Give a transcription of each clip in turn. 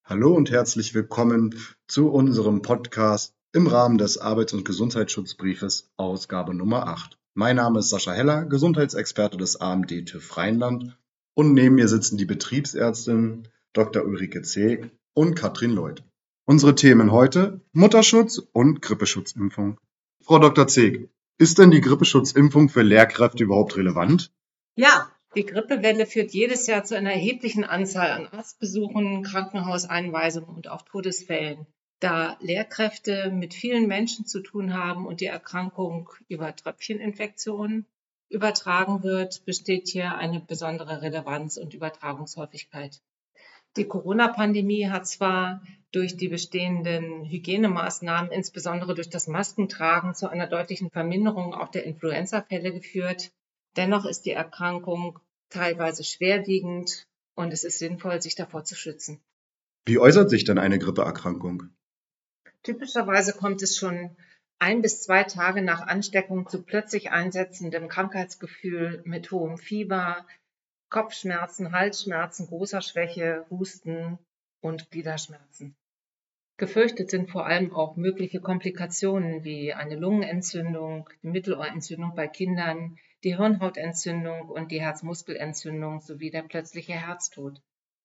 Hallo und herzlich willkommen zu unserem Podcast im Rahmen des Arbeits- und Gesundheitsschutzbriefes, Ausgabe Nummer 8. Mein Name ist Sascha Heller, Gesundheitsexperte des AMD TÜV Rheinland, und neben mir sitzen die Betriebsärztin Dr. Ulrike Zeeg und Katrin Leuth. Unsere Themen heute: Mutterschutz und Grippeschutzimpfung. Frau Dr. Zeeg, ist denn die Grippeschutzimpfung für Lehrkräfte überhaupt relevant? Ja, die Grippewelle führt jedes Jahr zu einer erheblichen Anzahl an Arztbesuchen, Krankenhauseinweisungen und auch Todesfällen. Da Lehrkräfte mit vielen Menschen zu tun haben und die Erkrankung über Tröpfcheninfektionen übertragen wird, besteht hier eine besondere Relevanz und Übertragungshäufigkeit. Die Corona-Pandemie hat zwar durch die bestehenden Hygienemaßnahmen, insbesondere durch das Maskentragen, zu einer deutlichen Verminderung auch der Influenza-Fälle geführt. Dennoch ist die Erkrankung teilweise schwerwiegend und es ist sinnvoll, sich davor zu schützen. Wie äußert sich denn eine Grippeerkrankung? Typischerweise kommt es schon 1 bis 2 Tage nach Ansteckung zu plötzlich einsetzendem Krankheitsgefühl mit hohem Fieber, Kopfschmerzen, Halsschmerzen, großer Schwäche, Husten und Gliederschmerzen. Gefürchtet sind vor allem auch mögliche Komplikationen wie eine Lungenentzündung, die Mittelohrentzündung bei Kindern, die Hirnhautentzündung und die Herzmuskelentzündung sowie der plötzliche Herztod.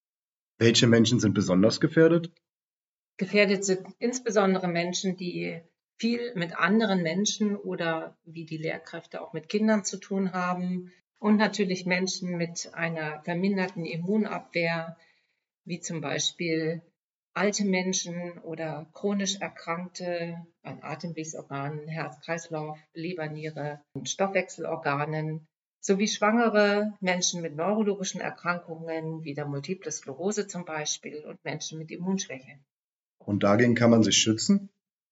Welche Menschen sind besonders gefährdet? Gefährdet sind insbesondere Menschen, die viel mit anderen Menschen oder wie die Lehrkräfte auch mit Kindern zu tun haben und natürlich Menschen mit einer verminderten Immunabwehr, wie zum Beispiel alte Menschen oder chronisch Erkrankte an Atemwegsorganen, Herz-Kreislauf, Leber, Niere und Stoffwechselorganen, sowie schwangere Menschen mit neurologischen Erkrankungen wie der Multiple Sklerose zum Beispiel und Menschen mit Immunschwäche. Und dagegen kann man sich schützen?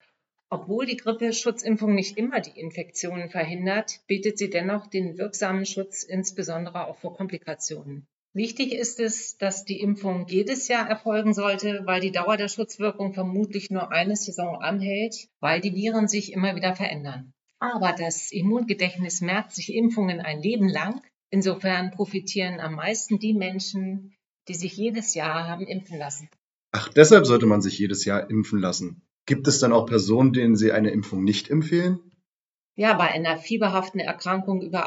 Obwohl die Grippeschutzimpfung nicht immer die Infektionen verhindert, bietet sie dennoch den wirksamen Schutz, insbesondere auch vor Komplikationen. Wichtig ist es, dass die Impfung jedes Jahr erfolgen sollte, weil die Dauer der Schutzwirkung vermutlich nur eine Saison anhält, weil die Viren sich immer wieder verändern. Aber das Immungedächtnis merkt sich Impfungen ein Leben lang. Insofern profitieren am meisten die Menschen, die sich jedes Jahr haben impfen lassen. Ach, deshalb sollte man sich jedes Jahr impfen lassen. Gibt es dann auch Personen, denen Sie eine Impfung nicht empfehlen? Ja, bei einer fieberhaften Erkrankung über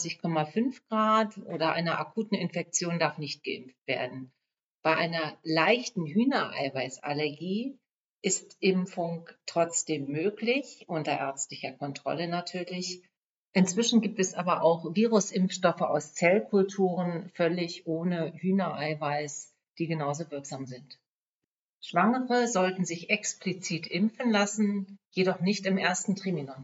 38,5 Grad oder einer akuten Infektion darf nicht geimpft werden. Bei einer leichten Hühnereiweißallergie ist Impfung trotzdem möglich, unter ärztlicher Kontrolle natürlich. Inzwischen gibt es aber auch Virusimpfstoffe aus Zellkulturen, völlig ohne Hühnereiweiß, die genauso wirksam sind. Schwangere sollten sich explizit impfen lassen, jedoch nicht im ersten Trimenon.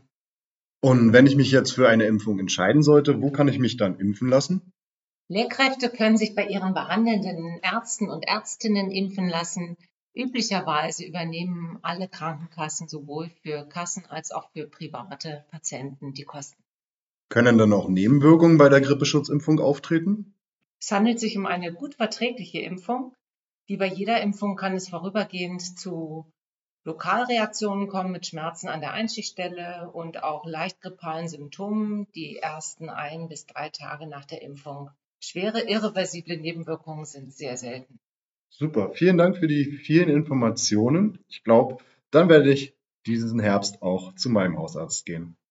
Und wenn ich mich jetzt für eine Impfung entscheiden sollte, wo kann ich mich dann impfen lassen? Lehrkräfte können sich bei ihren behandelnden Ärzten und Ärztinnen impfen lassen. Üblicherweise übernehmen alle Krankenkassen sowohl für Kassen als auch für private Patienten die Kosten. Können dann auch Nebenwirkungen bei der Grippeschutzimpfung auftreten? Es handelt sich um eine gut verträgliche Impfung. Wie bei jeder Impfung kann es vorübergehend zu Lokalreaktionen kommen mit Schmerzen an der Einstichstelle und auch leicht grippalen Symptomen die ersten 1 bis 3 Tage nach der Impfung. Schwere irreversible Nebenwirkungen sind sehr selten. Super, vielen Dank für die vielen Informationen. Ich glaube, dann werde ich diesen Herbst auch zu meinem Hausarzt gehen.